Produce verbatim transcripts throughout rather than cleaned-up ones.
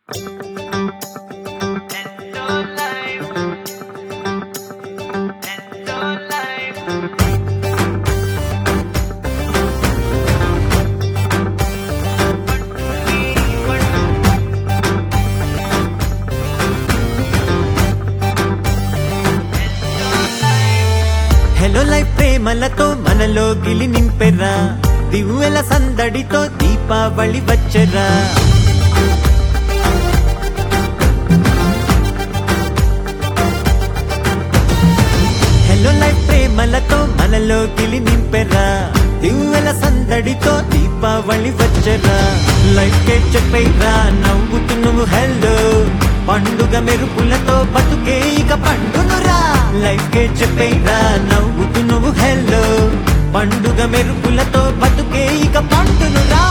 Hello life ప్రేమలతో మనలో గిలి నింపెరా, దివ్వెల సందడితో దీపావళి వచ్చరా. హలో లైఫ్ ప్రేమలతో మనలో గిలి నింపెరా, దివ్వెల సందడితో దీపావళి వచ్చరా. లైఫ్ కే చెప్పైరా నవ్వుతూ నువ్వు హెల్లో, పండుగ మెరుపులతో బతుకే ఇక పండునురా. లైఫ్ కే చెప్పైరా నవ్వుతూ నువ్వు హెల్లో, పండుగ మెరుపులతో బతుకే ఇక పండునురా.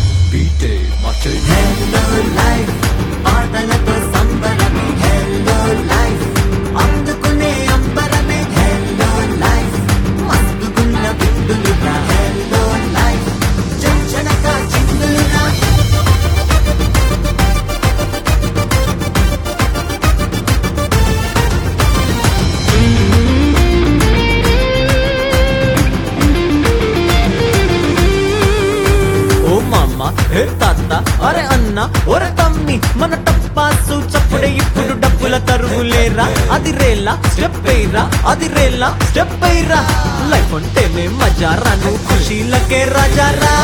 హెల్లో లైఫ్ పాటలతో సంబరమే, హెల్లో లైఫ్ అందుకునే అంబరమే, హెల్లో లైఫ్ మస్తుకున్న బిందులుగా, హెల్లో లైఫ్ చంచనక చిందులుగా. ఓ మామ హే తాత అరే అన్న ఒరే తమ్మి, మన టప్పాసు చప్పుడే ఇప్పుడు డబ్బుల తరుగులేరా. అది రేలా స్టెప్ వేయరా, అది రేలా స్టెప్ వేయరా. లైఫ్ అంటేనే మజారా, నువ్వు ఖుషీలకే రాజారా.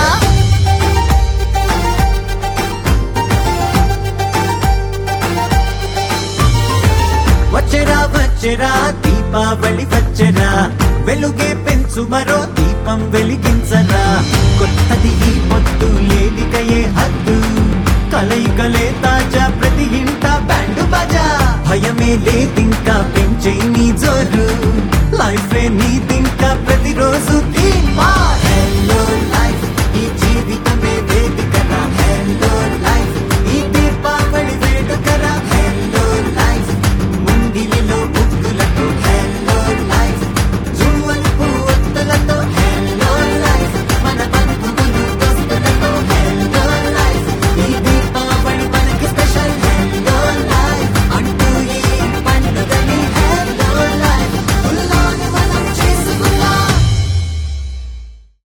వచ్చరా వచ్చరా దీపావళి వచ్చరా, వెలుగే పెంచు మరో దీపం వెలిగించరా. కొత్తది ఈ పొద్దు లేదికయే హద్దు, కలయికలే తాజా ప్రతి ఇంట బ్యాండు బాజా. భయమే లేదింకా పెంచే నీ జోరు, లైఫే నీదింకా ప్రతిరోజు దీపా.